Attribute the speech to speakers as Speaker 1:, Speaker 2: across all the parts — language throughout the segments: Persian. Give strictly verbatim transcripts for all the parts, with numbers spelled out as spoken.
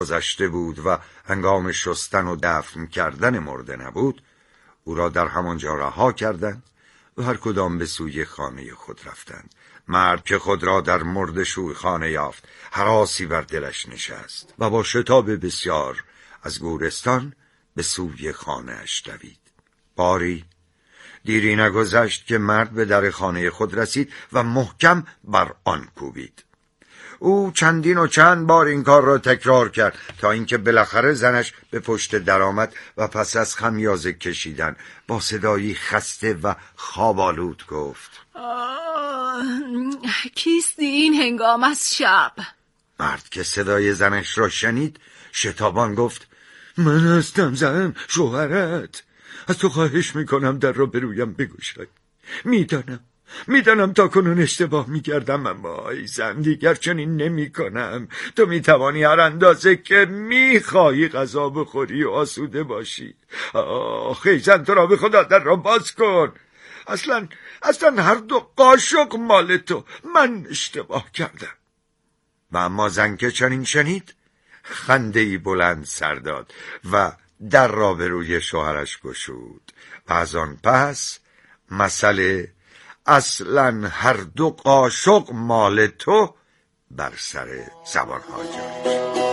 Speaker 1: گذشته بود و هنگام شستن و دفن کردن مرده نبود، او را در همانجا رها کردند و هر کدام به سوی خانه خود رفتند. مرد که خود را در مرده‌شوی خانه یافت، هراسی بر دلش نشست و با شتاب بسیار از گورستان به سوی خانه اش دوید. باری دیری نگذشت که مرد به در خانه خود رسید و محکم بر آن کوبید. او چندین و چند بار این کار را تکرار کرد تا اینکه بالاخره زنش به پشت در آمد و پس از خمیازه کشیدن با صدایی خسته و خواب‌آلود گفت:
Speaker 2: کیستی این هنگام از شب؟
Speaker 1: مرد که صدای زنش را شنید شتابان گفت: من هستم زن، شوهرت. از تو خواهش میکنم در را به رویم بگشای. میدانم میدانم تا کنون اشتباه میکردم، اما ای زن دیگر چنین نمیکنم. تو میتوانی هر اندازه که میخواهی غذا بخوری و آسوده باشی. آخ ای زن، تو را به خدا در را باز کن. اصلا اصلا هر دو قاشق مال تو. من اشتباه کردم. و اما زن که چنین شنید خنده‌ای بلند سر داد و در را به روی شوهرش گشود و از آن پس مسئله اصلا هر دو قاشق مال تو بر سر زبانها جاری شد.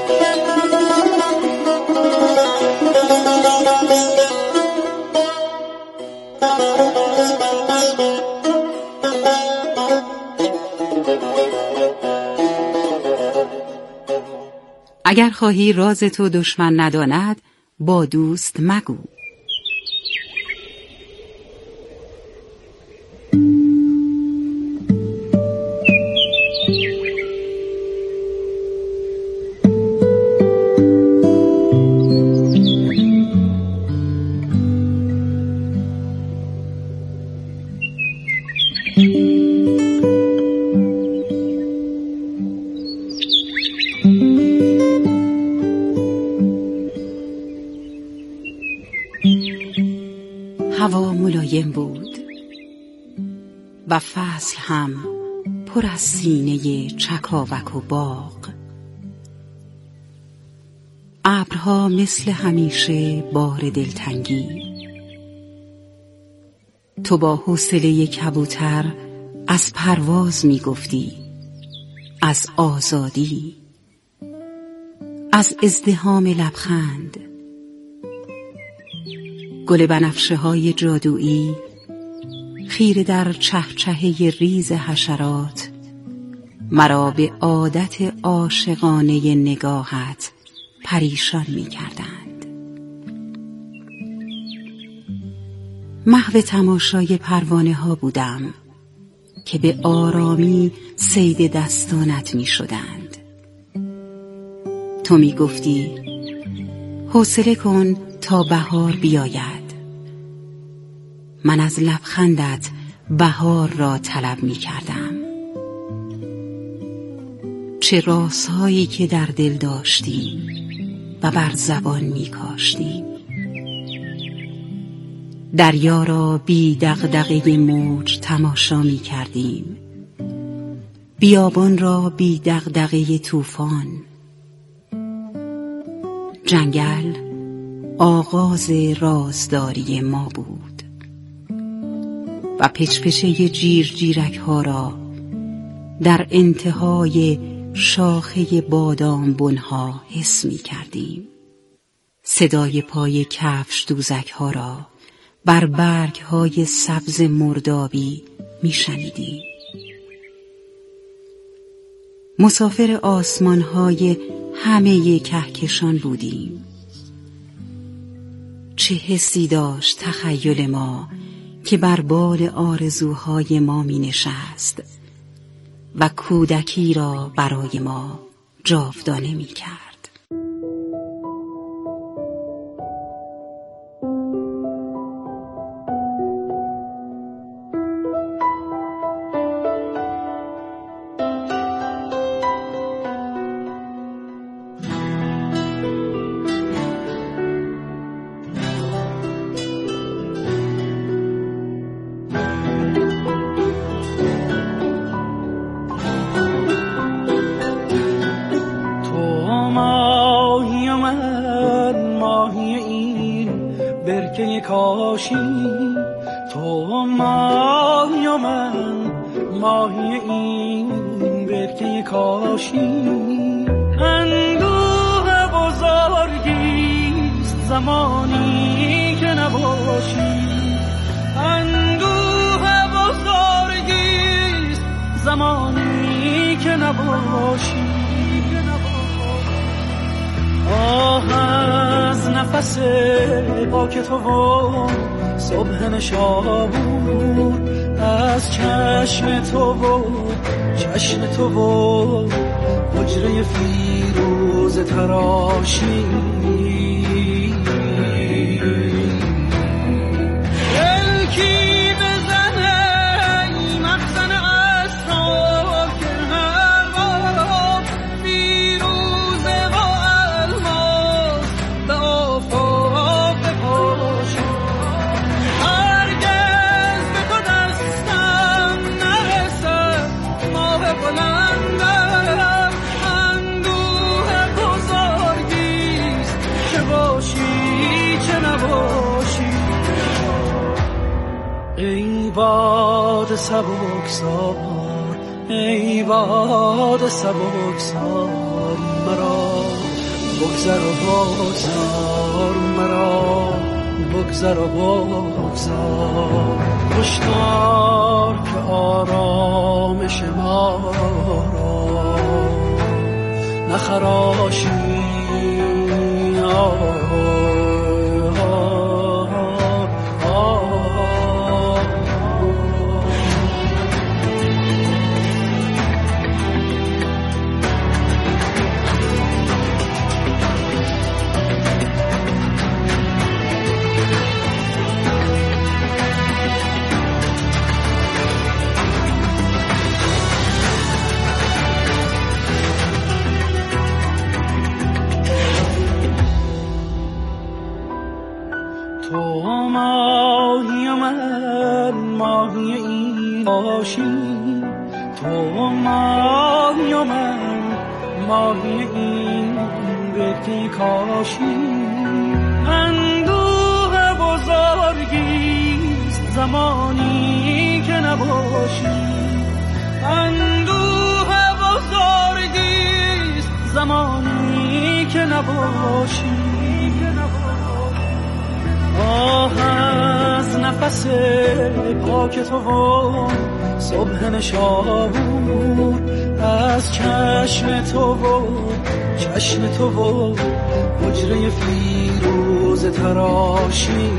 Speaker 3: اگر خواهی راز تو دشمن نداند، با دوست مگو. هوا ملایم بود و فصل هم پر از سینه چکاوک و باغ. ابرها مثل همیشه بار دلتنگی. تو با حوصله کبوتر از پرواز می گفتی، از آزادی، از ازدحام لبخند. گل بنفشه های جادویی خیره در چهچهه ریز حشرات مرا به عادت عاشقانه نگاهت پریشان می کردند. محو تماشای پروانه ها بودم که به آرامی صید دستانت می شدند. تو می گفتی حوصله کن تا بهار بیاید. من از لبخندت بهار را طلب می کردم. چه رازهایی که در دل داشتیم و بر زبان می کاشتیم. دریا را بی دغدغه موج تماشا می کردیم، بیابان را بی دغدغه طوفان. جنگل آغاز رازداری ما بود و پچپچه جیر جیرک ها را در انتهای شاخه بادام بنها حس می کردیم. صدای پای کفش دوزک ها را بر برگ های سبز مردابی می شنیدیم. مسافر آسمان های همه کهکشان بودیم. چه حسی داشت تخیل ما که بر بال آرزوهای ما می نشست و کودکی را برای ما جاودانه می کرد.
Speaker 4: من ماهی این برکه کاشی، تو ماهی و من ماهی این برکه کاشی. اندوه بزرگیست زمانی که نباشی، اندوه بزرگیست زمانی که نباشی. آه از نفس پاک تو و صبح نشابور، از چشم تو و چشم تو و حجره فیروز تراشی. الکی بزنه این مخزن اسرار که هر بار فیروزه و الماس به آفاق بپاشی. هرگز به تو دستم نرسد ماه بلندم، اندوه بزرگیست چه باشی چه نباشی. ای باد سبکسار، ای باد سبکسار، مرا بگذر و بگذار، مرا بگذر و بگذار. هشدار که آرامش ما را نخراشی. آه تو ماهی و من ماهی این باشی، تو ماهی و من ماهی این برکه کاشی. اندوه بزرگیست زمانی که نباشی، اندوه بزرگیست زمانی که نباشی. آه از نفس پاک تو و صبح نشابور، از چشم تو و چشم تو و حجره فیروز تراشی.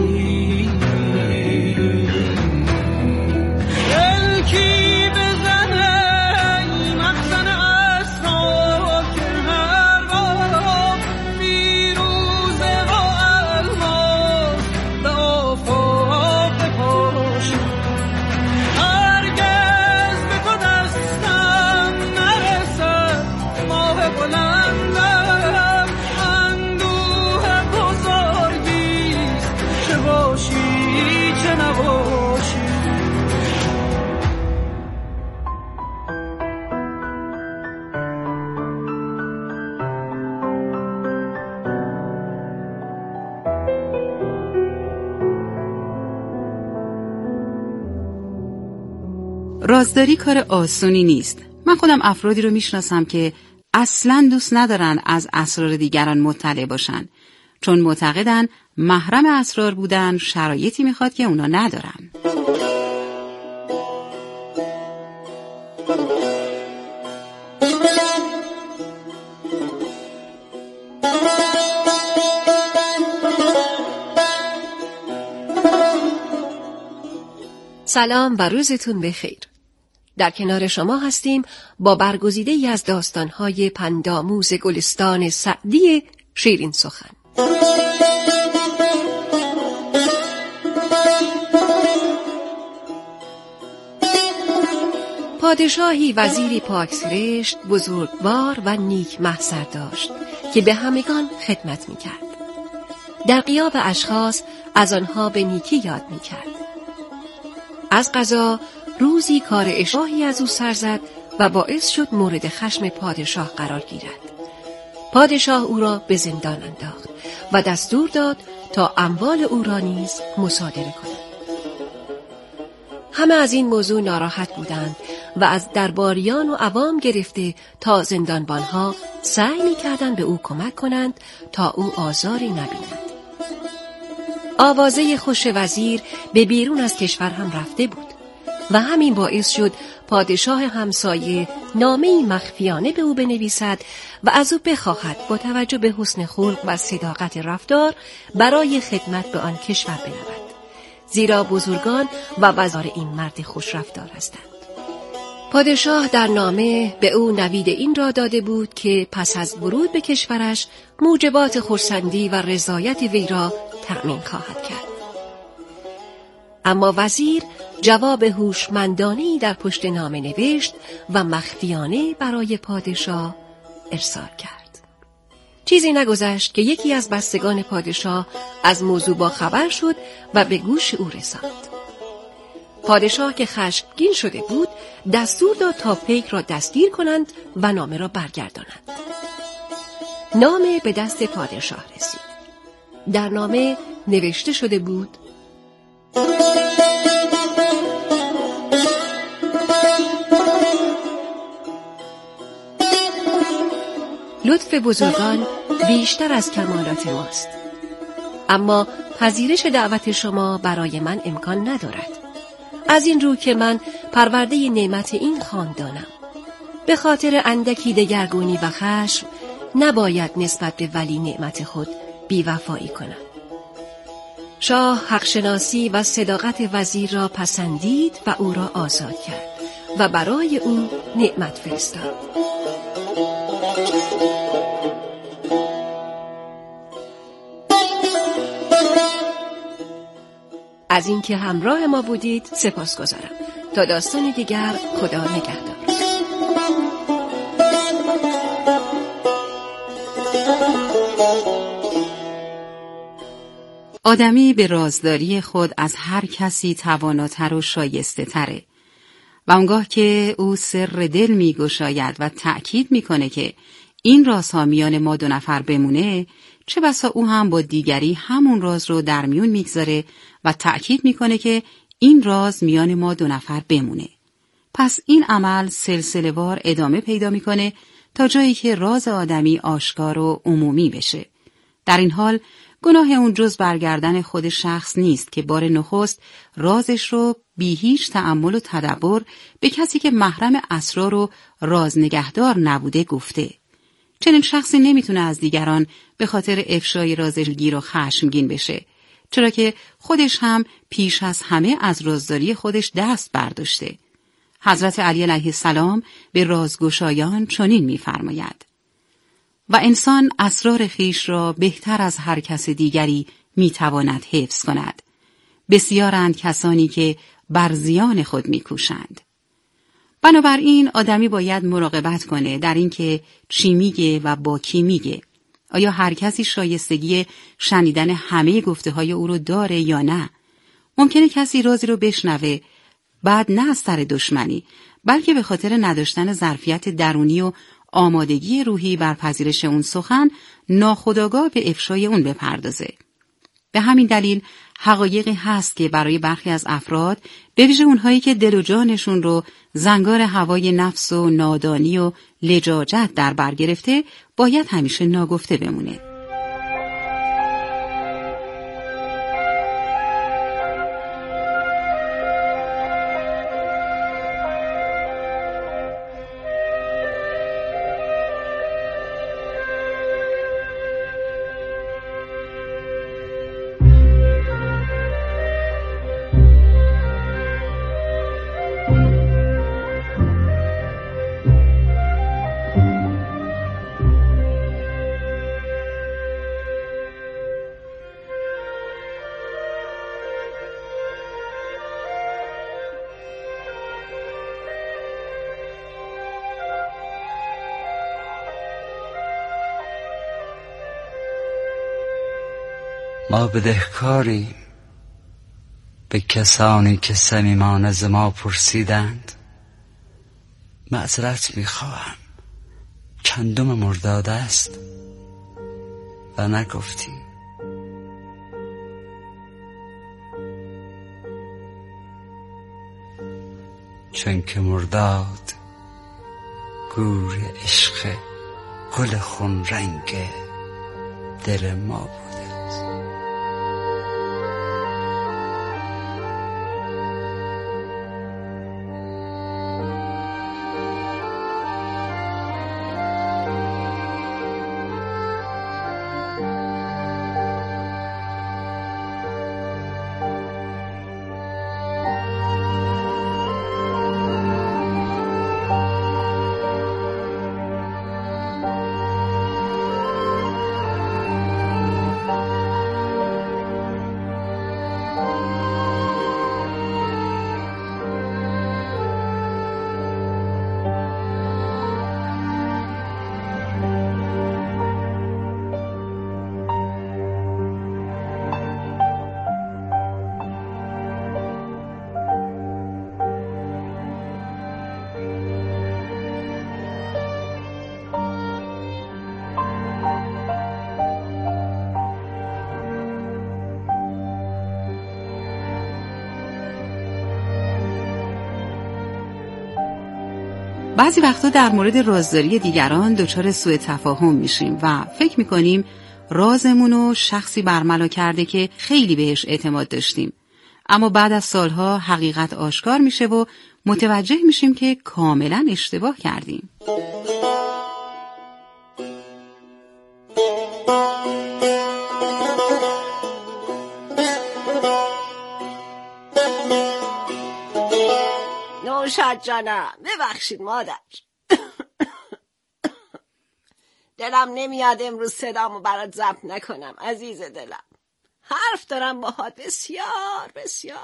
Speaker 4: الکی بزنه این مخزن اسرار که هر بار فیروزه و الماس به آفاق بپاشی. هرگز به تو دستم نرسد ماه بلندم، اندوه بزرگیست چه باشی چه نباشی.
Speaker 3: رازداری کار آسونی نیست. من خودم افرادی رو میشناسم که اصلاً دوست ندارن از اسرار دیگران مطلع باشن، چون معتقدن محرم اسرار بودن شرایطی میخواد که اونا ندارن.
Speaker 5: سلام و روزتون بخیر. در کنار شما هستیم با برگزیده‌ای از داستان‌های پندآموز گلستان سعدی شیرین سخن. پادشاهی وزیری پاکسرشت، بزرگوار و نیک محضر داشت که به همگان خدمت می‌کرد. در غیاب اشخاص از آنها به نیکی یاد می‌کرد. از قضا روزی کار اشاهی از او سر زد و باعث شد مورد خشم پادشاه قرار گیرد. پادشاه او را به زندان انداخت و دستور داد تا اموال او را نیز مصادره کند. همه از این موضوع ناراحت بودند و از درباریان و عوام گرفته تا زندانبانها سعی می‌کردند به او کمک کنند تا او آزاری نبیند. آوازه خوش وزیر به بیرون از کشور هم رفته بود و همین باعث شد پادشاه همسایه نامه‌ای مخفیانه به او بنویسد و از او بخواهد با توجه به حسن خلق و صداقت رفتار برای خدمت به آن کشور برود، زیرا بزرگان و وزار این مرد خوش رفتار هستند. پادشاه در نامه به او نوید این را داده بود که پس از ورود به کشورش موجبات خرسندی و رضایت وی را تأمین خواهد کرد. اما وزیر جواب هوشمندانه‌ای در پشت نامه نوشت و مخفیانه برای پادشاه ارسال کرد. چیزی نگذشت که یکی از بستگان پادشاه از موضوع با خبر شد و به گوش او رساند. پادشاه که خشمگین شده بود دستور داد تا پیک را دستگیر کنند و نامه را برگردانند. نامه به دست پادشاه رسید. در نامه نوشته شده بود: لطف بزرگان بیشتر از کمالات ماست، اما پذیرش دعوت شما برای من امکان ندارد، از این رو که من پرورده نعمت این خاندانم. به خاطر اندکی دگرگونی و خشم نباید نسبت به ولی نعمت خود بی‌وفایی کنم. شاه حقشناسی و صداقت وزیر را پسندید و او را آزاد کرد و برای او نعمت فرستاد. از اینکه همراه ما بودید سپاسگزارم. تا داستان دیگر، خدا نگهدار.
Speaker 3: آدمی به رازداری خود از هر کسی تواناتر و شایسته تره و اونگاه که او سر دل می گشاید و تأکید می کنه که این رازها میان ما دو نفر بمونه، چه بسا او هم با دیگری همون راز رو در میون میگذاره و تأکید میکنه که این راز میان ما دو نفر بمونه. پس این عمل سلسله‌وار ادامه پیدا میکنه تا جایی که راز آدمی آشکار و عمومی بشه. در این حال گناه اون جز برگردن خود شخص نیست که بار نخست رازش رو بی هیچ تأمل و تدبر به کسی که محرم اسرار و راز نگهدار نبوده گفته. چنین شخصی نمیتونه از دیگران به خاطر افشای رازش گیر و خشمگین بشه، چرا که خودش هم پیش از همه از رازداری خودش دست برداشته. حضرت علی علیه السلام به رازگشایان چنین می‌فرماید: و انسان اسرار خیش را بهتر از هر کس دیگری میتواند حفظ کند. بسیارند کسانی که بر زیان خود میکوشند. بنابراین آدمی باید مراقبت کنه در این که چی میگه و با کی میگه. آیا هر کسی شایستگی شنیدن همه گفته های او رو داره یا نه؟ ممکنه کسی رازی رو بشنوه، بعد نه از سر دشمنی، بلکه به خاطر نداشتن ظرفیت درونی و آمادگی روحی بر پذیرش اون سخن ناخودآگاه به افشای اون بپردازه. به همین دلیل حقایقی هست که برای برخی از افراد، به ویژه اونهایی که دل و جانشون رو زنگار هوای نفس و نادانی و لجاجت در بر گرفته، باید همیشه ناگفته بمونه.
Speaker 6: ما بدهکاریم به کسانی که صمیمانه ز ما پرسیدند. معذرت می‌خواهم چندم مرداد است و نگفتی. چون که مرداد گور عشق گل خون رنگ دل ما بوده است.
Speaker 3: بعضی وقتا در مورد رازداری دیگران دچار سوء تفاهم میشیم و فکر میکنیم رازمونو شخصی برملا کرده که خیلی بهش اعتماد داشتیم، اما بعد از سالها حقیقت آشکار میشه و متوجه میشیم که کاملا اشتباه کردیم.
Speaker 7: نوشاد جانم، ببخشید مادر. دلم نمیاد امروز صدامو برات ضبط نکنم عزیز دلم. حرف دارم باهات بسیار بسیار.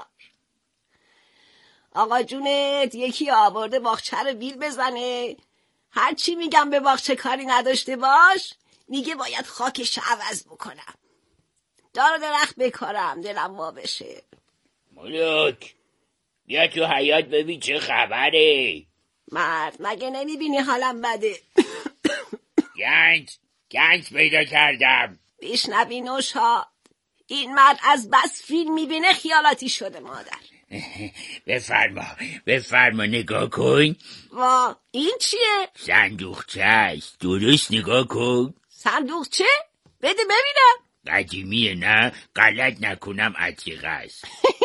Speaker 7: آقا جونت یکی آورده باغچه رو بیل بزنه، هر چی میگم به باغچه کاری نداشته باش میگه باید خاکش عوض بکنم، دار و درخت بکارم، دلم وا بشه.
Speaker 8: ملوک بیا تو حیاط ببین چه خبره.
Speaker 7: مرد مگه نمیبینی حالم بده؟
Speaker 8: گنج گنج پیدا کردم.
Speaker 7: بشنوی نوشاد، این مرد از بس فیلم میبینه خیالاتی شده مادر.
Speaker 8: بفرما بفرما نگاه کن.
Speaker 7: وا این چیه؟
Speaker 8: صندوقچه است، درست نگاه کن.
Speaker 7: صندوقچه؟ بده ببینم.
Speaker 8: قدیمیه نه؟ غلط نکنم عتیقه است.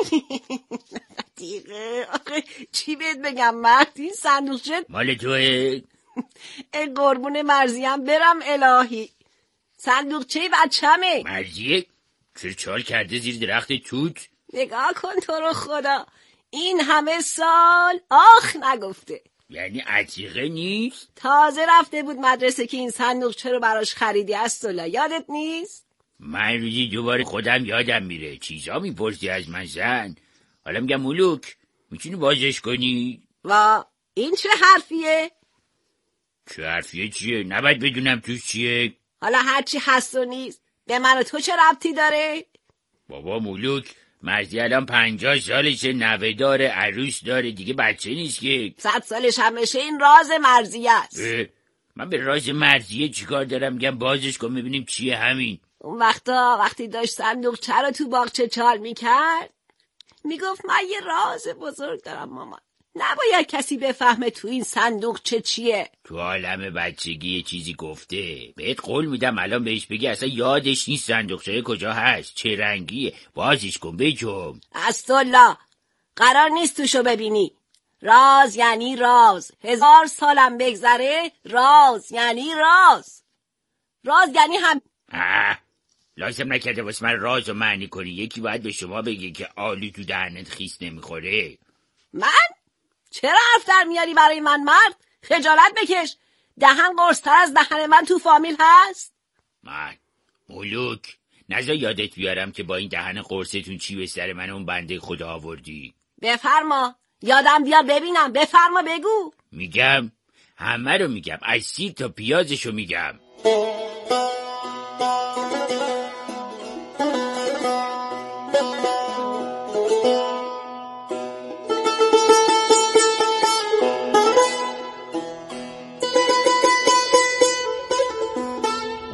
Speaker 7: عتیقه؟ آخه چی بهت بگم مرد، این صندوقچه
Speaker 8: مال توه؟
Speaker 7: ای قربون مرزیم برم الهی، صندوقچه بچمه.
Speaker 8: مرزیه؟ چرا چال کرده زیر درخت توت؟
Speaker 7: نگاه کن تو رو خدا، این همه سال آخ نگفته.
Speaker 8: یعنی عتیقه نیست؟
Speaker 7: تازه رفته بود مدرسه که این صندوقچه رو براش خریدی اصلا یادت نیست؟
Speaker 8: من روزی دوباره خودم یادم میره، چیزا میپرسی از من زن. حالا میگم ملوک میتونی بازش کنی؟
Speaker 7: وا این چه حرفیه؟
Speaker 8: چه حرفیه چیه؟ نباید بدونم توش چیه؟
Speaker 7: حالا هرچی هست و نیست به من و تو چه ربطی داره؟
Speaker 8: بابا ملوک مرزی الان پنجاه سالشه، نوه داره، عروس داره، دیگه بچه نیست که.
Speaker 7: صد سالش هم بشه این راز مرزیه است.
Speaker 8: من به راز مرزیه چیکار دارم؟ میگم بازش کن ببینیم چیه. همین
Speaker 7: اون وقتا وقتی داشت صندوقچه رو تو باغچه چال میکرد میگفت من یه راز بزرگ دارم مامان، نباید کسی بفهمه تو این صندوقچه چیه.
Speaker 8: تو عالم بچگی یه چیزی گفته، بهت قول میدم الان بهش بگی اصلا یادش نیست صندوقچه کجا هست، چه رنگیه، بازش کن بجم.
Speaker 7: استالله قرار نیست توشو ببینی، راز یعنی راز، هزار سالم بگذره راز یعنی راز، راز یعنی هم.
Speaker 8: آه لازم نکرده واسه من راز و معنی کنی، یکی باید به شما بگه که آلو تو دهنت خیس نمیخوره.
Speaker 7: من؟ چرا حرف در میاری برای من مرد؟ خجالت بکش، دهن قرص‌تر از دهن من تو فامیل هست؟
Speaker 8: من ملوک نذار یادت بیارم که با این دهن قرصتون چی به سر من اون بنده خدا آوردی.
Speaker 7: بفرما یادم بیار ببینم، بفرما بگو.
Speaker 8: میگم همه رو میگم، از سیر تا پیازشو میگم.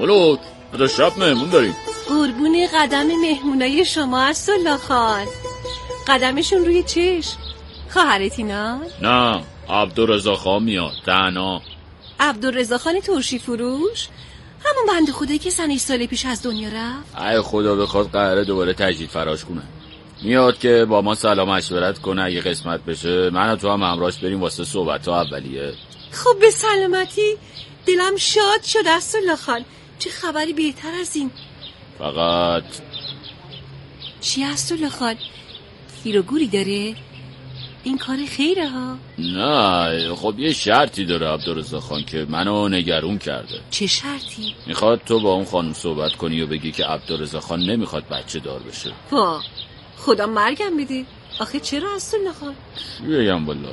Speaker 9: ملوک تا شب مهمون داریم.
Speaker 5: قربون قدم مهمونای شما عبدالله خان. قدمشون روی چشم. خواهرت اینا؟
Speaker 9: نه، عبدالرضا خان میاد تنها.
Speaker 5: عبدالرضا خان ترشی فروش؟ همون بنده خدایی که سن سال پیش از دنیا رفت؟
Speaker 9: ای خدا بخواد قراره دوباره تجدید فراش کنه. میاد که با ما سلام مشورت کنه، اگه قسمت بشه من و تو هم همراهش بریم واسه صحبت ها اولیه.
Speaker 5: خب به سلامتی. دلم شاد شد عبدالله خان. چه خبری بهتر از این؟
Speaker 9: فقط
Speaker 5: چی عبدالله خان؟ گیروگوری داره؟ این کار خیره ها؟
Speaker 9: نه خب یه شرطی داره عبدالرضا خان که منو نگرون کرده.
Speaker 5: چه شرطی؟
Speaker 9: میخواد تو با اون خانم صحبت کنی و بگی که عبدالرضا خان نمیخواد بچه دار بشه.
Speaker 5: وا خدا مرگم بده. آخه چرا عبدالله خان؟
Speaker 9: چی بگم والا؟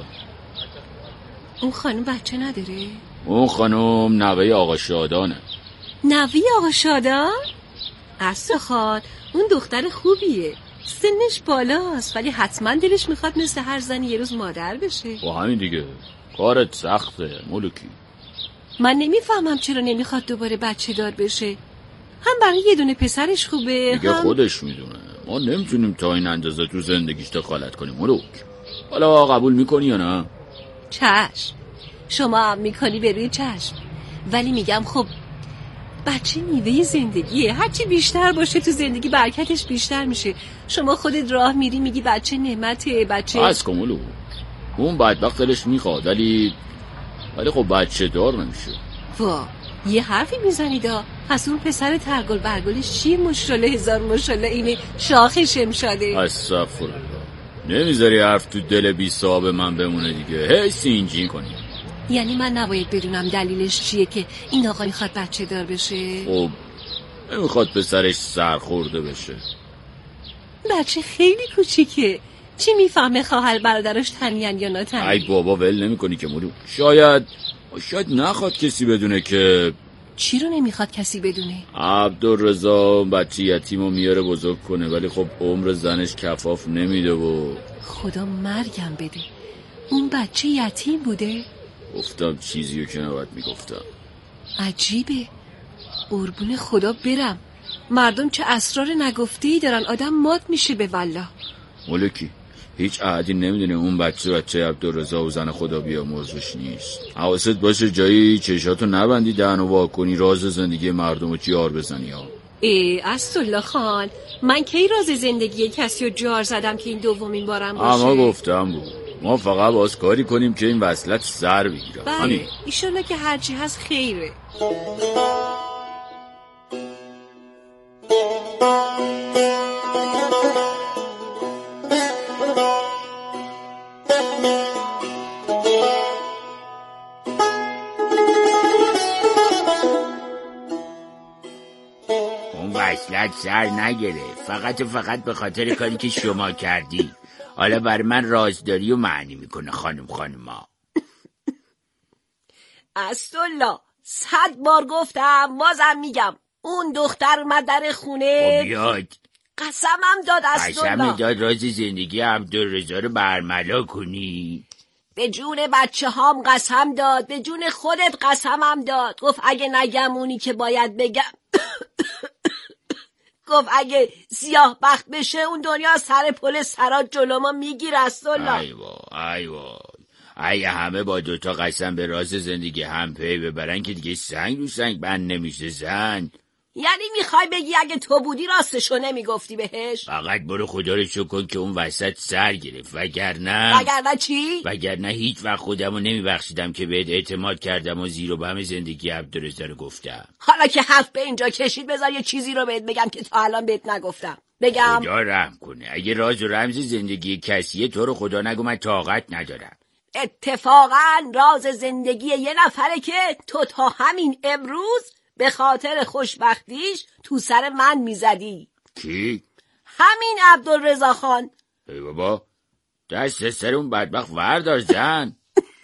Speaker 5: اون خانم بچه نداره؟
Speaker 9: اون خانم نوه آقا شادانه.
Speaker 5: نوه آقا شادان؟ عبدالله خان اون دختر خوبیه، سنش بالاست، ولی حتما دلش میخواد مثل هر زنی یه روز مادر بشه.
Speaker 9: با همین دیگه کارت سخته ملوکی.
Speaker 5: من نمیفهمم چرا نمیخواد دوباره بچه دار بشه. هم برای یه دونه پسرش خوبه
Speaker 9: دیگه
Speaker 5: هم...
Speaker 9: خودش میدونه. ما نمیتونیم تا این اندازه تو زندگیش دخالت کنیم ملوک. حالا قبول میکنی یا نه؟
Speaker 5: چشم، شما هم میکنی به روی چشم، ولی میگم خب بچه میوه زندگیه، هرچی بیشتر باشه تو زندگی برکتش بیشتر میشه. شما خودت راه میری میگی بچه نعمته، بچه
Speaker 9: از کمولو اون بدبخت دلش میخواد ولی ولی خب بچه دار نمیشه.
Speaker 5: وا یه حرفی میزنی دا. پس اون پسر ترگل برگلش چیه؟ مشالله هزار مشالله اینه شاخ شمشاده.
Speaker 9: استغفرالله. نمیذاری حرف تو دل بی صاحب من بمونه دیگه، هی سینجین کنی.
Speaker 5: یعنی من نباید بدونم دلیلش چیه که این آقا میخواد بچه دار بشه؟
Speaker 9: خب نمیخواد پسرش سرخورده بشه.
Speaker 5: بچه خیلی کوچیکه، چی میفهمه خواهر برادرش تنین یا ناتنین؟
Speaker 9: ای بابا ول نمی کنی که مولو. شاید شاید نخواد کسی بدونه که...
Speaker 5: چی رو نمیخواد کسی بدونه؟
Speaker 9: عبدالرضا بچه یتیمو میاره بزرگ کنه، ولی خب عمر زنش کفاف نمیده و...
Speaker 5: خدا مرگم بده، اون بچه یتیم بوده؟
Speaker 9: گفتم چیزیو که نباید میگفتم.
Speaker 5: عجیبه، قربون خدا برم. مردم چه اسرار نگفته‌ای دارن، آدم مات میشه به والله.
Speaker 9: ملکی هیچ احدی نمیدونه اون بچه بچه عبدالرضا و زن خدا بیا موضوعش نیست. حواست باشه جایی چشاتو نبندی، دهن و وا کنی راز زندگی مردمو جار بزنی ها.
Speaker 5: ای عبدالله خان، من کی راز زندگی کسی رو جار زدم که این دومین بارم باشه؟
Speaker 9: اما گفتم بود ما فقط باز کاری کنیم که این وصلت سر بگیره.
Speaker 5: بله ایشالله که هرچی هست خیره.
Speaker 8: اون وصلت سر نگره، فقط و فقط به خاطر کاری که شما کردی. حالا برای من رازداری و معنی میکنه خانم خانما.
Speaker 7: عبدالله صد بار گفتم بازم میگم، اون دختر اومد در خونه
Speaker 8: بیاد
Speaker 7: قسمم داد عبدالله،
Speaker 8: قسم داد راز زندگی عبدالرضا رو برملا کنی.
Speaker 7: به جون بچه هام قسم داد، به جون خودت قسمم داد. گفت اگه نگم اونی که باید بگم گفت اگه سیاه بخت بشه اون دنیا سر پل سرات جلو ما میگیره عبدالله.
Speaker 8: ای وای ای وای ای همه با دوتا قسم به راز زندگی هم پی ببرن که دیگه سنگ رو سنگ بند نمیشه زن.
Speaker 7: یعنی میخوای بگی اگه تو بودی راستشو نمیگفتی بهش؟
Speaker 8: فقط برو خدا رو شکر کن که اون وسط سر گرفت، وگرنه
Speaker 7: وگرنه چی؟
Speaker 8: وگرنه هیچ وقت خودمو نمیبخشیدم که بهت اعتماد کردم و زیر و بم زندگی عبدالرضا رو گفتم.
Speaker 7: حالا که حرف به اینجا کشید بذار یه چیزی رو بهت بگم که تا الان بهت نگفتم. بگم؟
Speaker 8: خدا رحم کنه، اگه راز و رمز زندگی کسیه تو رو خدا نگو، من طاقت ندارم.
Speaker 7: اتفاقا راز زندگی یه نفره که تو تا همین امروز به خاطر خوشبختیش تو سر من میزدی.
Speaker 8: کی؟
Speaker 7: همین عبدالرضا خان.
Speaker 8: ای بابا دست سر اون بدبخت وردار زن.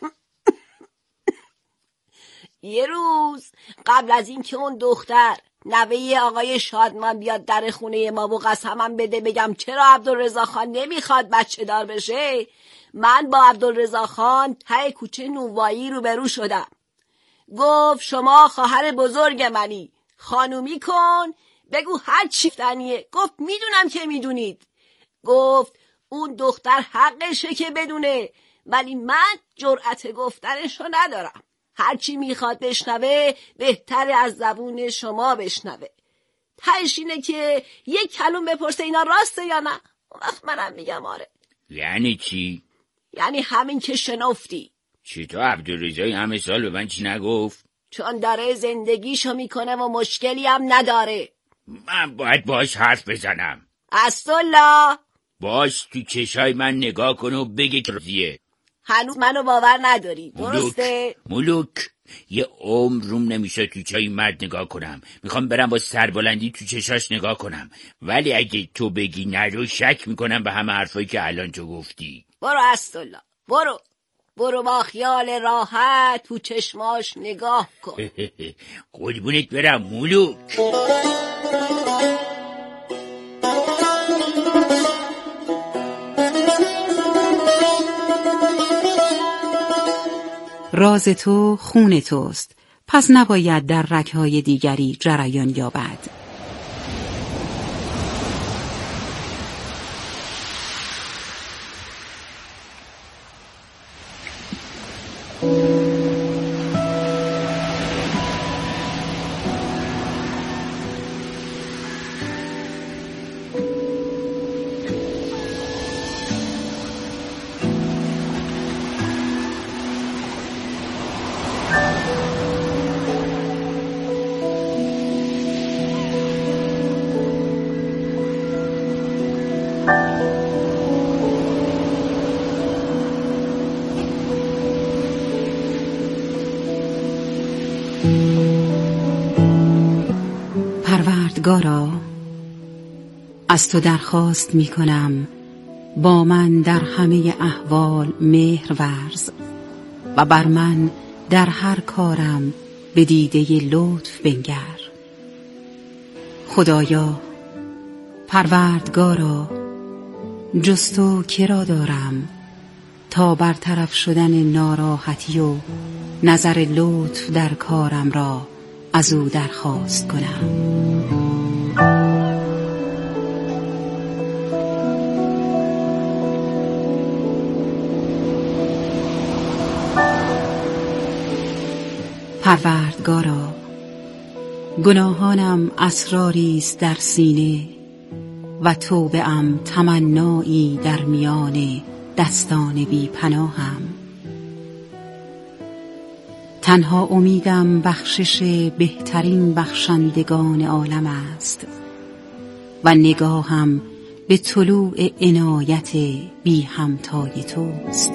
Speaker 7: یه روز قبل از این که اون دختر نوه آقای شادمان بیاد در خونه ما و قسمم بده بگم چرا عبدالرضا خان نمیخواد بچه دار بشه، من با عبدالرضا خان ته کوچه نونوایی روبرو شدم. گفت شما خواهر بزرگ منی، خانومی کن، بگو هر چی دنیه. گفت میدونم که میدونید. گفت اون دختر حقشه که بدونه، ولی من جرأت گفتنشو ندارم. هرچی میخواد بشنوه بهتره از زبون شما بشنوه. تهش اینه که یک کلوم بپرسه اینا راسته یا نه. اون وقت منم میگم آره.
Speaker 8: یعنی چی؟
Speaker 7: یعنی همین که شنفتی.
Speaker 8: چطور عبدالرضایی همه سال به من چی نگفت؟
Speaker 7: چون داره زندگیشو میکنه و مشکلی هم نداره.
Speaker 8: من باید باش حرف بزنم.
Speaker 7: اسدالله
Speaker 8: باش تو چشای من نگاه کنه و بگه که راضیه.
Speaker 7: هنوز منو باور نداری درسته؟
Speaker 8: ملوک ملوک یه عمر روم نمیشه تو چای مرد نگاه کنم. میخوام برم با سربلندی تو چشاش نگاه کنم، ولی اگه تو بگی نرو شک میکنم به همه حرفایی که الان تو گفتی.
Speaker 7: برو اسدالله، برو برو با خیال راحت تو چشماش نگاه کن.
Speaker 8: قربونت برم ملوک.
Speaker 3: راز تو خون توست، پس نباید در رگ‌های دیگری جریان یابد. پروردگارا، از تو درخواست می کنم با من در همه احوال مهر ورز و بر من در هر کارم به دیده لطف بنگر. خدایا، پروردگارا، جز تو کرا دارم تا برطرف شدن ناراحتی و نظر لطف در کارم را از او درخواست کنم. پروردگارا، گناهانم اسراری است در سینه و توبه ام تمنایی در میان دستان بی پناهم. تنها امیدم بخشش بهترین بخشندگان عالم است و نگاهم به طلوع عنایت بی همتای توست.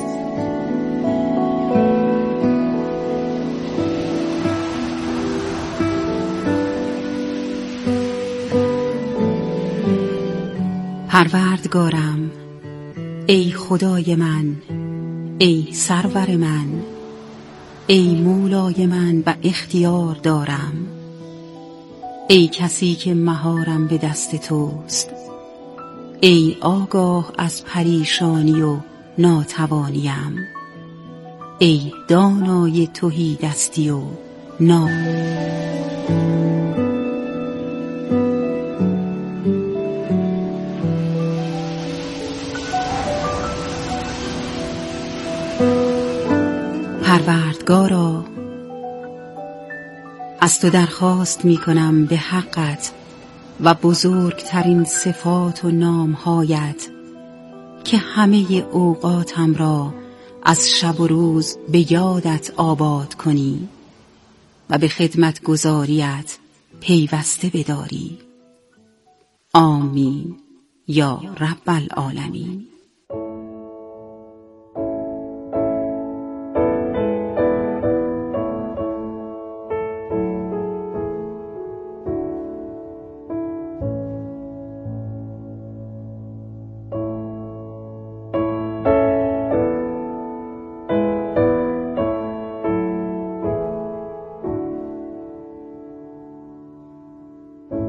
Speaker 3: پروردگارم، ای خدای من، ای سرور من، ای مولای من و اختیار دارم، ای کسی که مهارم به دست توست، ای آگاه از پریشانی و ناتوانیم، ای دانای تهی دستی و نا پروردگارا، از تو درخواست می کنم به حقت و بزرگترین صفات و نامهایت که همه اوقاتم را از شب و روز به یادت آباد کنی و به خدمت گزاریت پیوسته بداری. آمین یا رب العالمین.